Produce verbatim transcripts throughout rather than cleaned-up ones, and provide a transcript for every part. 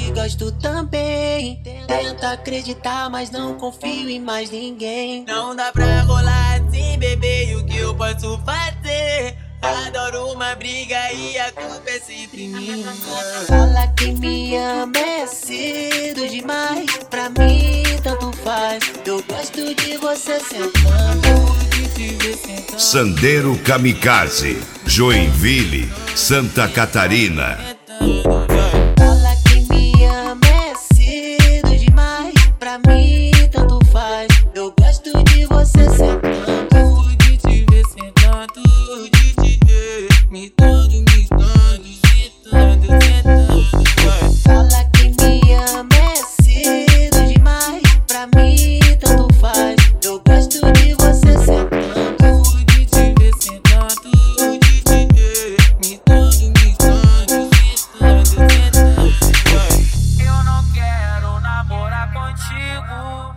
e gosto também. Tenta acreditar, mas não confio em mais ninguém. Não dá pra rolar assim, bebê, e o que eu posso fazer? Adoro uma briga e a culpa é sempre minha. Fala que me ama é cedo demais. Pra mim tanto faz. Eu gosto de você sentando, de te ver sentando. Sandeiro Kamikaze, Joinville, Santa Catarina. Fala que me ama é cedo demais. Pra mim tanto faz. Eu gosto de você sentando, De te ver sentando, de te ver me dando, me dando, sentando, sentando. fala que me ama é cedo demais. Pra mim tanto faz. Eu gosto de você sentando, De te ver sentando, de te ver me dando, me dando, sentando, sentando. Eu não quero namorar contigo.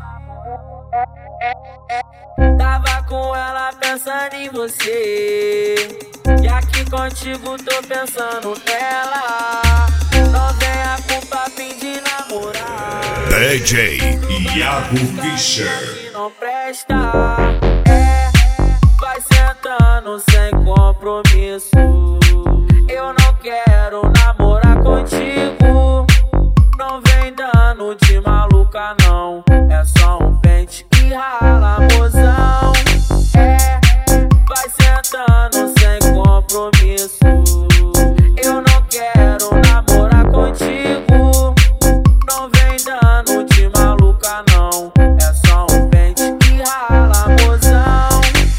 Tava com ela pensando em você, e aqui contigo tô pensando nela. Não venha com papinho de namorar, D J Iago Fischer. que não presta. É, vai sentando sem compromisso. Eu não quero namorar contigo. Não vem dando de maluca não, é só um pente e rala, mozão. É, vai sentando sem compromisso. Eu não quero namorar contigo. Não vem dando de maluca não, é só um pente e rala, mozão.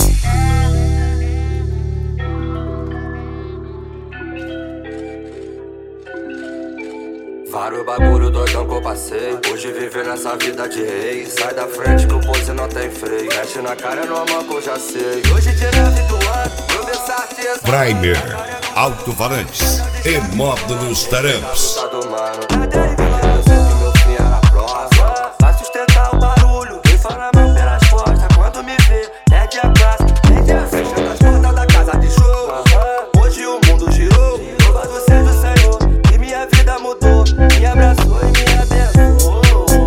Vários bagulho doidão que eu passei. Hoje viver nessa vida de rei. Sai da frente que o pose não tem freio. Mexe na cara, no amor que eu já sei. Hoje de nove do ano, eu ver certeza. Primer, alto-falantes e módulos taramps. Tá do mano. Eu sei que meu fim era próximo. Vai sustentar o barulho. Quem fala a mão pelas costas. Quando me vê, pede a casa. Pede a fechando as portas da casa de show. Hoje o mundo girou. Louvado seja o Senhor, que minha vida mudou. Me abraçou e me abençoou.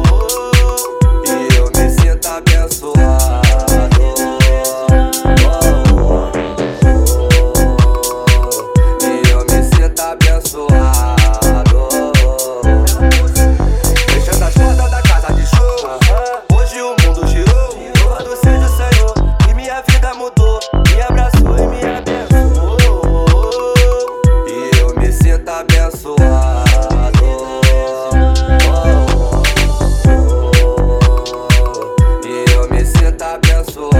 E eu me sinto abençoado. E eu me sinto abençoado. Fechando as portas da casa de show. Hoje o mundo girou. Louvado seja o Senhor, que minha vida mudou. Me abraçou e me abençoou. E eu me sinto abençoado. E eu me sinto abençoado.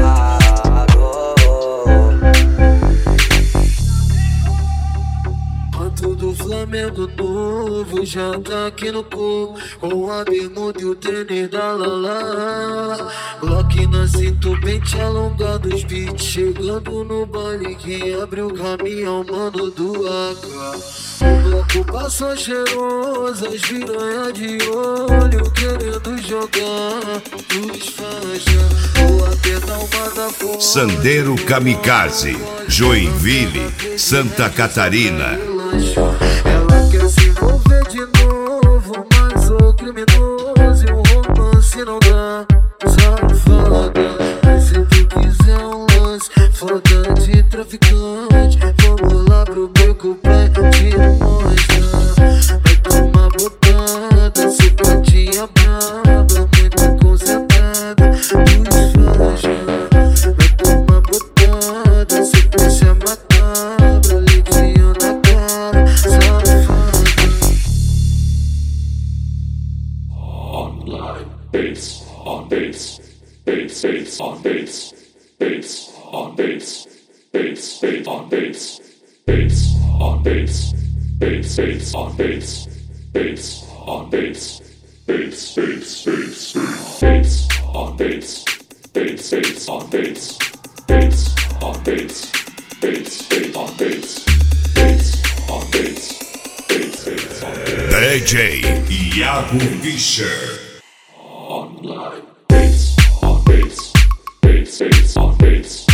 Canto do Flamengo novo, já tá aqui no corpo. Com a bermuda e o tênis da Lala. Glock na cinta, pente alongado, os beats chegando no baile. Quem abre o caminho, mano do A K. O bloco passa cheiroso, as piranha de olho querendo jogar os faixa. Vou apertar uma da fome. Sandeiro Kamikaze, Joinville, Santa Catarina. Ela quer se envolver de novo, mas o criminoso e o romance não dá. Safada, mas se tu quiser um lance, foda de traficante, vamos lá pro beco pra te mostrar. Vai tomar botada, se patinha braba, muito concentrada, nos faixa. Vai tomar botada, se fecha macabra, leitinho na cara, safada. Online bass, on bass, bass, bass, on bass, bass, on bass, bass, bass, on bass, bass, on bass, bass, bass, on bass, bass, on bass, bass, bass, bass, bass, on bass, bass, bass, on bass, bass, on bass, bass, bass, on bass, bass, on bass, bass, bass, on bass. D J Iago Fischer. Online bass, on bass, bass, bass, on bass.